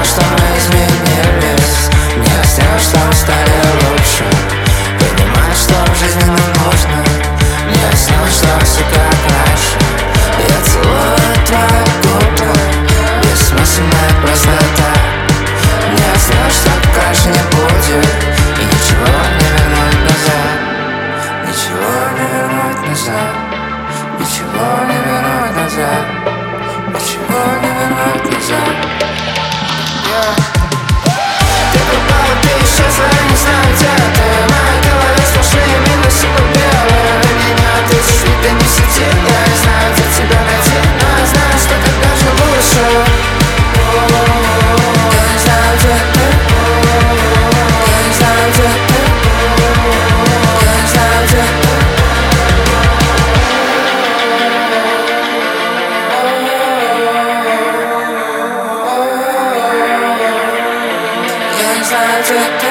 что мы изменились, мне снилось, что мы стали лучше. Понимаю, что в жизни нам нужно. Мне снилось, что все как раньше. Я целую твои губы, бессмысленная простота. Мне снилось, что как раньше не будет, и ничего не вернуть назад. Ничего не вернуть назад. Ничего не вернуть назад. Ничего не вернуть назад. Ты пропала, ты исчезла, я не знаю, где ты. В моей голове сплошные минусы белые. Для меня ты чуть ты не в сети. Я не знаю, где тебя найти, но я знаю, что так даже лучше. Я не знаю, где ты. Я не знаю, где ты. Я не знаю, где ты. Я не знаю, где ты.